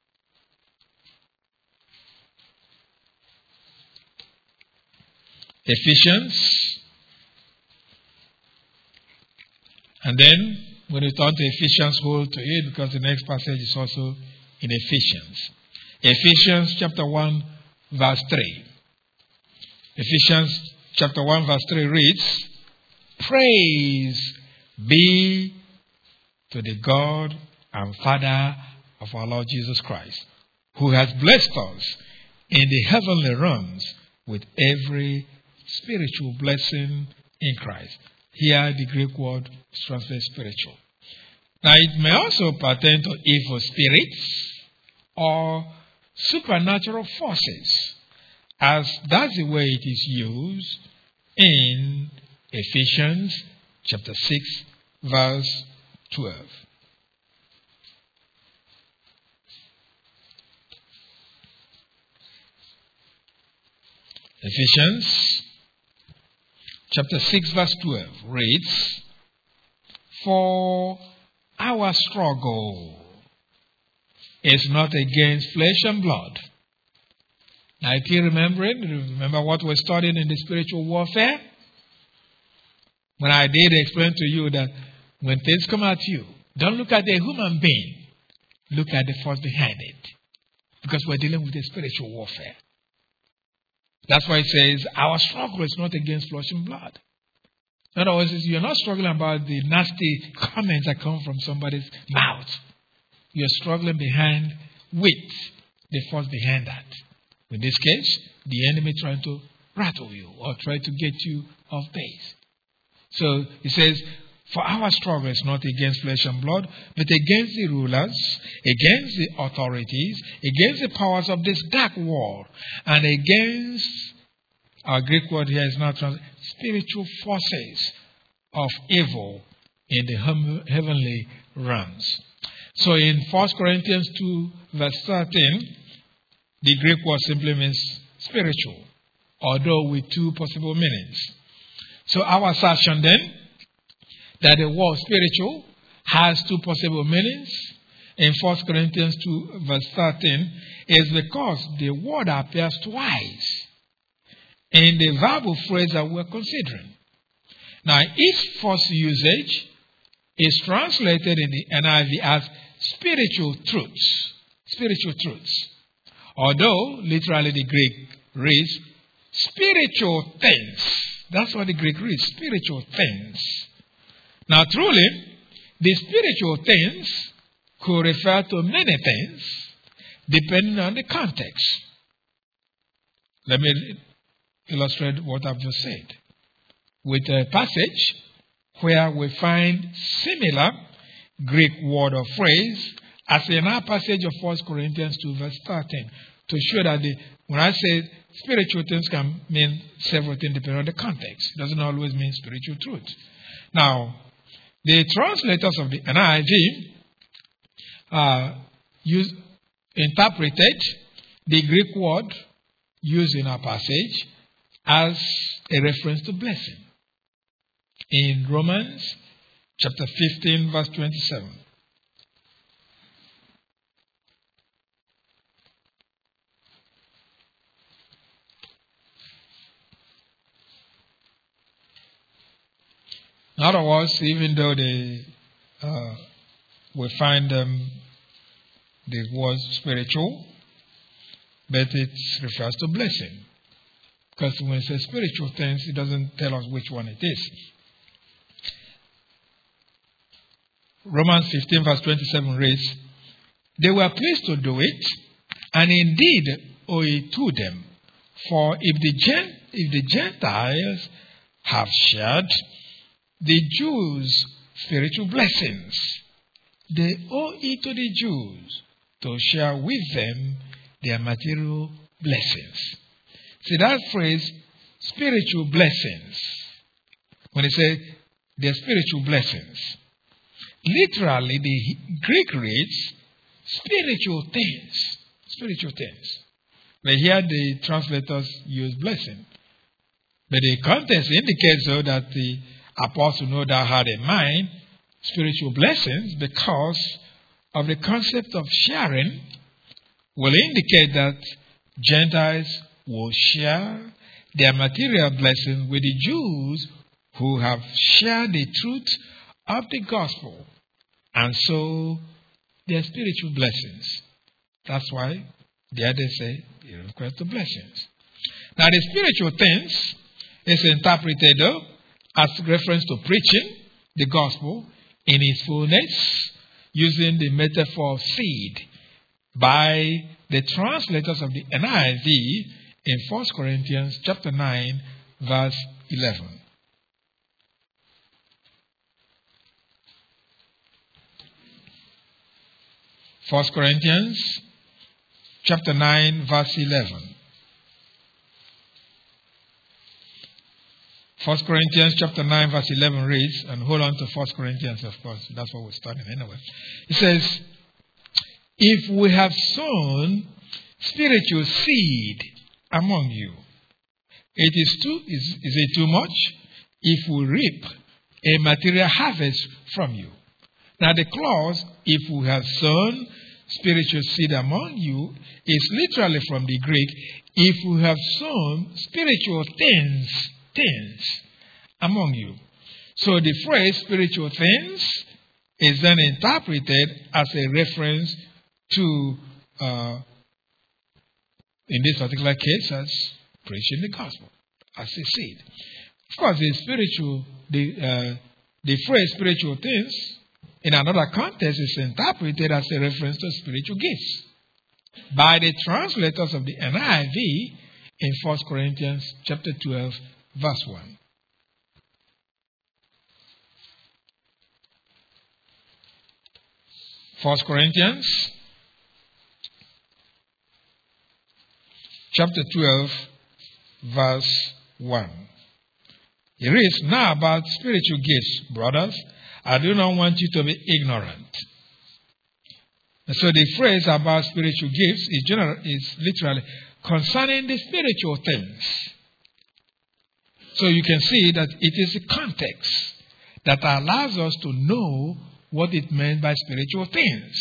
Ephesians, and then when you turn to Ephesians, hold to it because the next passage is also in Ephesians. Ephesians chapter 1 verse 3. Ephesians chapter 1 verse 3 reads, "Praise be to the God and Father of our Lord Jesus Christ, who has blessed us in the heavenly realms with every spiritual blessing in Christ." Here the Greek word is translated spiritual. Now it may also pertain to evil spirits or supernatural forces, as that's the way it is used in Ephesians chapter 6 verse 12. Ephesians chapter 6 verse 12 reads, "For our struggle is not against flesh and blood." Now if you remember what we're studying in the spiritual warfare? When I did explain to you that when things come at you, don't look at the human being. Look at the force behind it. Because we're dealing with a spiritual warfare. That's why it says, our struggle is not against flesh and blood. In other words, you're not struggling about the nasty comments that come from somebody's mouth. You're struggling with the force behind that. In this case, the enemy trying to rattle you or try to get you off base. So it says, "For our struggle is not against flesh and blood, but against the rulers, against the authorities, against the powers of this dark world, and against," our Greek word here is not translated, "spiritual forces of evil in the heavenly realms." So in 1 Corinthians 2 verse 13, the Greek word simply means spiritual, although with two possible meanings. So our assertion then, that the word spiritual has two possible meanings in 1 Corinthians 2 verse 13 is because the word appears twice in the verbal phrase that we're considering. Now, each first usage is translated in the NIV as spiritual truths. Spiritual truths. Although, literally the Greek reads spiritual things. That's what the Greek reads, spiritual things. Now, truly, the spiritual things could refer to many things depending on the context. Let me illustrate what I've just said with a passage where we find similar Greek word or phrase as in our passage of 1 Corinthians 2 verse 13, to show that when I say spiritual things can mean several things depending on the context. It doesn't always mean spiritual truth. Now, the translators of the NIV interpreted the Greek word used in our passage as a reference to blessing. In Romans chapter 15 verse 27. In other words, even though we find the word spiritual, but it refers to blessing. Because when it says spiritual things, it doesn't tell us which one it is. Romans 15 verse 27 reads, "They were pleased to do it, and indeed owe it to them. For if the Gentiles have shared the Jews' spiritual blessings, they owe it to the Jews to share with them their material blessings." See that phrase, spiritual blessings. When it says their spiritual blessings, literally the Greek reads spiritual things. Spiritual things. But here the translators use blessing. But the context indicates though that the apostle no doubt had in mind spiritual blessings because of the concept of sharing will indicate that Gentiles will share their material blessings with the Jews who have shared the truth of the gospel, and so their spiritual blessings. That's why there they say it refers to blessings. Now the spiritual things is interpreted though as reference to preaching the gospel in its fullness, using the metaphor of seed by the translators of the NIV in 1 Corinthians chapter 9 verse 11. First Corinthians chapter 9 verse 11. 1 Corinthians chapter 9 verse 11 reads, and hold on to 1 Corinthians, of course, that's what we're studying anyway. It says, "If we have sown spiritual seed among you, is it too much if we reap a material harvest from you?" Now the clause, "if we have sown spiritual seed among you," is literally from the Greek, "if we have sown spiritual things among you." So the phrase spiritual things is then interpreted as a reference to, in this particular case, as preaching the gospel, as a seed. Of course, the phrase spiritual things in another context is interpreted as a reference to spiritual gifts by the translators of the NIV in 1 Corinthians chapter 12 verse 1. First Corinthians chapter 12 verse 1. It reads, "Now about spiritual gifts, brothers, I do not want you to be ignorant." And so the phrase about spiritual gifts is literally concerning the spiritual things. So you can see that it is a context that allows us to know what it meant by spiritual things.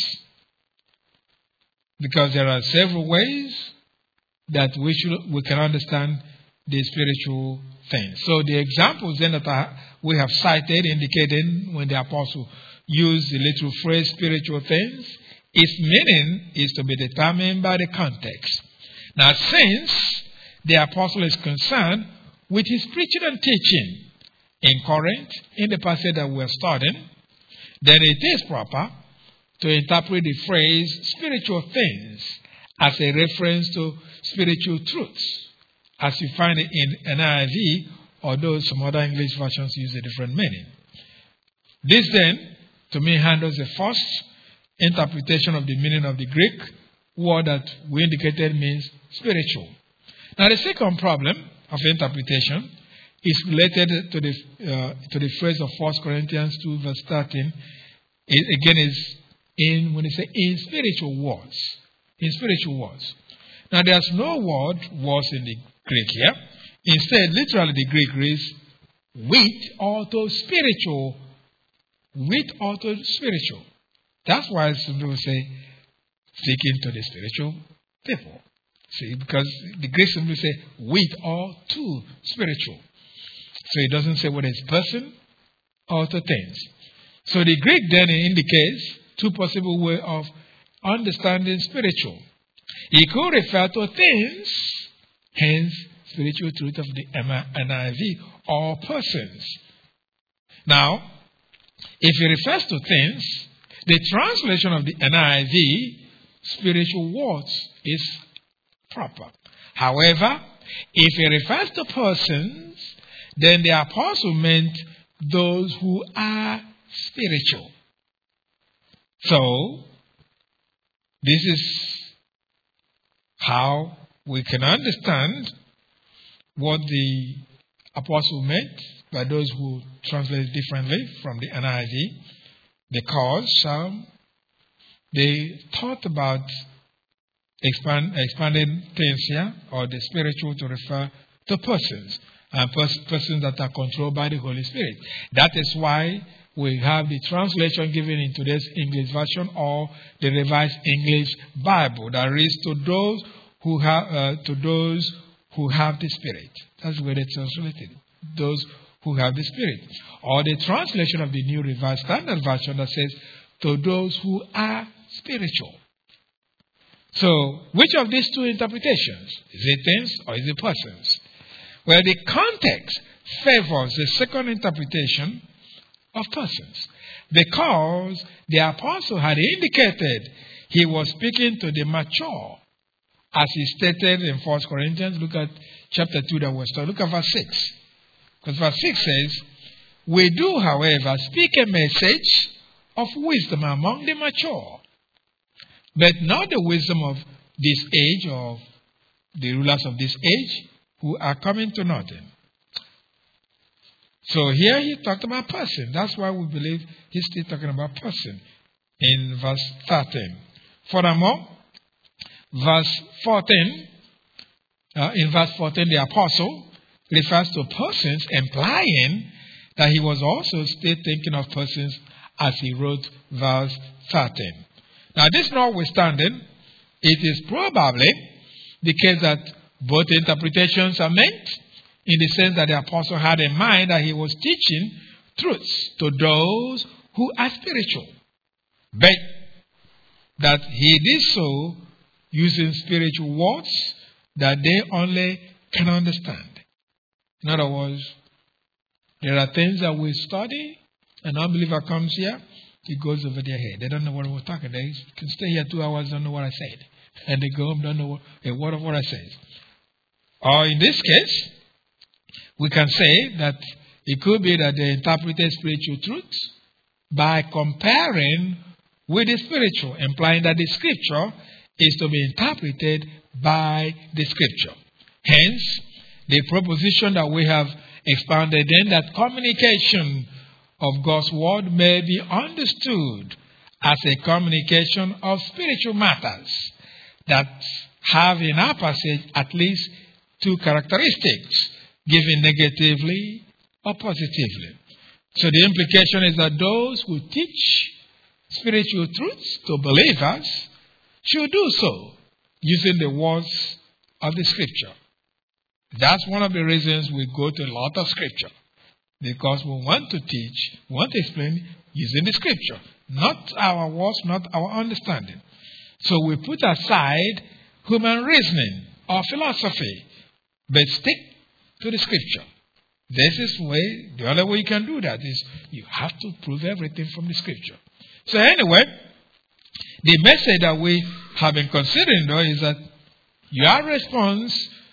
Because there are several ways that we can understand the spiritual things. So the examples then that we have cited indicating when the apostle used the literal phrase spiritual things, its meaning is to be determined by the context. Now since the apostle is concerned with his preaching and teaching in Corinth, in the passage that we are studying, then it is proper to interpret the phrase spiritual things as a reference to spiritual truths, as you find it in NIV, although some other English versions use a different meaning. This then, to me, handles the first interpretation of the meaning of the Greek word that we indicated means spiritual. Now, the second problem of interpretation is related to the phrase of 1 Corinthians 2 verse 13. It again is when they say in spiritual words. In spiritual words. Now, there's no word words in the Greek here. Instead, literally the Greek reads with or to spiritual. With or to spiritual. That's why some people say speaking to the spiritual people. See, because the Greek simply say with or to spiritual. So it doesn't say whether it's person or to things. So the Greek then indicates two possible ways of understanding spiritual. It could refer to things, hence spiritual truth of the NIV, or persons. Now, if it refers to things, the translation of the NIV, spiritual words, is proper. However, if it refers to persons, then the apostle meant those who are spiritual. So, this is how we can understand what the apostle meant by those who translate differently from the NIV, because they thought about expanding things here, or the spiritual to refer to persons, and persons that are controlled by the Holy Spirit. That is why we have the translation given in today's English version, or the Revised English Bible, that reads to those who have the Spirit. That's the way they translated. Those who have the Spirit. Or the translation of the New Revised Standard Version that says, to those who are spiritual. So, which of these two interpretations? Is it things or is it persons? Well, the context favors the second interpretation of persons, because the apostle had indicated he was speaking to the mature, as he stated in 1 Corinthians. Look at chapter 2 that was taught. Look at verse 6. Because verse 6 says, we do, however, speak a message of wisdom among the mature, but not the wisdom of this age, or the rulers of this age, who are coming to nothing. So here he talked about person. That's why we believe he's still talking about person in verse 13. Furthermore, in verse 14, the apostle refers to persons, implying that he was also still thinking of persons as he wrote verse 13. Now, this notwithstanding, it is probably the case that both interpretations are meant, in the sense that the apostle had in mind that he was teaching truths to those who are spiritual, but that he did so using spiritual words that they only can understand. In other words, there are things that we study, an unbeliever comes here, it goes over their head. They don't know what we're talking. They can stay here 2 hours, don't know what I said. And they go home, don't know a word of what I said. Or in this case, we can say that it could be that they interpreted spiritual truths by comparing with the spiritual, implying that the scripture is to be interpreted by the scripture. Hence, the proposition that we have expounded in, that communication of God's word may be understood as a communication of spiritual matters that have in our passage at least two characteristics, given negatively or positively. So the implication is that those who teach spiritual truths to believers should do so using the words of the scripture. That's one of the reasons we go to a lot of scripture, because we want to teach, we want to explain using the scripture, not our words, not our understanding. So we put aside human reasoning or philosophy, but stick to the scripture. This is the only way you can do that is you have to prove everything from the scripture. So anyway, the message that we have been considering though is that your response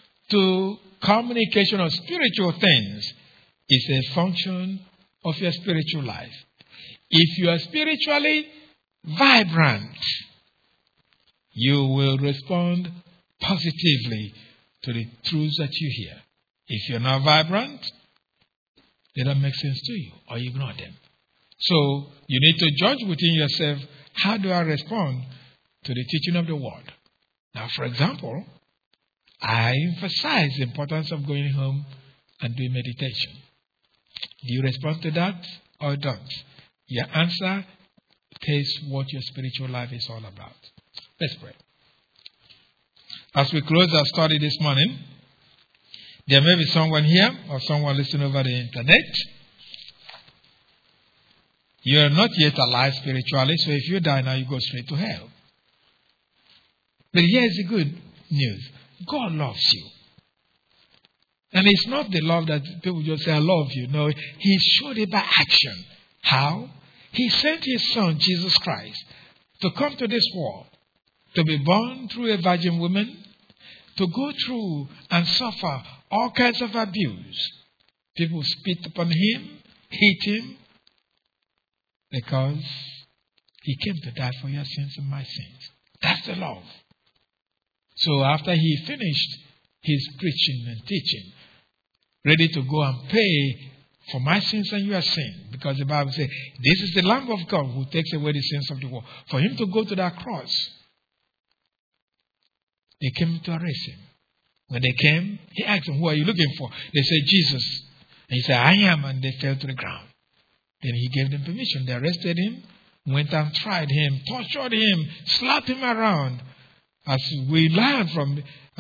to communication of spiritual things is a function of your spiritual life. If you are spiritually vibrant, you will respond positively to the truths that you hear. If you're not vibrant, they don't make sense to you, or you ignore them. So you need to judge within yourself, how do I respond to the teaching of the word? Now, for example, I emphasize the importance of going home and doing meditation. Do you respond to that or don't? Your answer tells what your spiritual life is all about. Let's pray. As we close our study this morning, there may be someone here or someone listening over the internet. You are not yet alive spiritually, so if you die now, you go straight to hell. But here's the good news. God loves you. And it's not the love that people just say, I love you. No, He showed it by action. How? He sent His Son, Jesus Christ, to come to this world, to be born through a virgin woman, to go through and suffer all kinds of abuse. People spit upon Him, hit Him, because He came to die for your sins and my sins. That's the love. So after He finished His preaching and teaching, ready to go and pay for my sins and your sin, because the Bible says, this is the Lamb of God who takes away the sins of the world. For Him to go to that cross, they came to arrest Him. When they came, He asked them, who are you looking for? They said, Jesus. And He said, I am. And they fell to the ground. Then He gave them permission. They arrested Him, went and tried Him, tortured Him, slapped Him around. As we learn from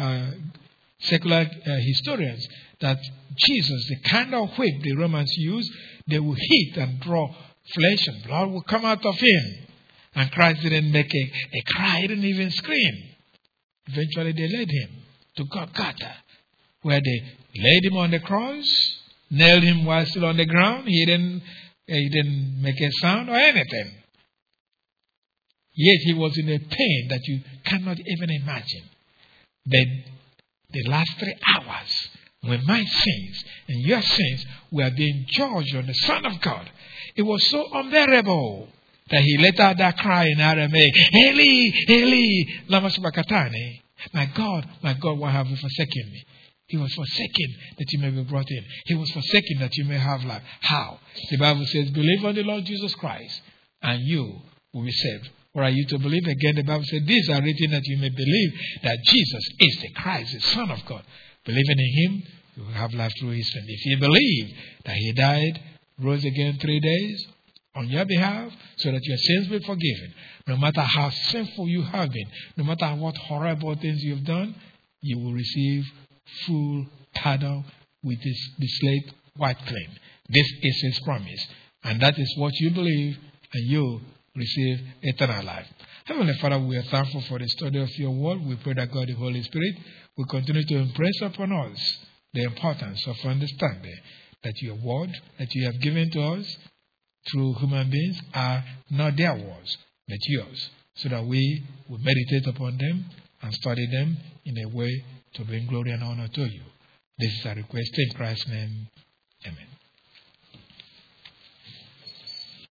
secular historians, that Jesus, the kind of whip the Romans used, they would hit and draw flesh and blood would come out of Him. And Christ didn't make a cry, He didn't even scream. Eventually they led Him to Golgotha, where they laid Him on the cross, nailed Him while still on the ground. He didn't make a sound or anything. Yet He was in a pain that you cannot even imagine. But the last 3 hours, when my sins and your sins were being judged on the Son of God, it was so unbearable that He let out that cry in Aramaic, Eli, Eli, lama sabachthani. My God, why have you forsaken me? He was forsaken that you may be brought in. He was forsaken that you may have life. How? The Bible says, believe on the Lord Jesus Christ, and you will be saved. Or are you to believe? Again, the Bible says, these are written that you may believe that Jesus is the Christ, the Son of God. Believing in Him, you will have life through His Son. If you believe that He died, rose again 3 days on your behalf, so that your sins be forgiven, no matter how sinful you have been, no matter what horrible things you've done, you will receive full pardon with the slate white clean. This is His promise. And that is what you believe, and you receive eternal life. Heavenly Father, we are thankful for the study of your word. We pray that God, the Holy Spirit, will continue to impress upon us the importance of understanding that your word that you have given to us through human beings are not their words, but yours, so that we will meditate upon them and study them in a way to bring glory and honor to you. This is our request in Christ's name. Amen.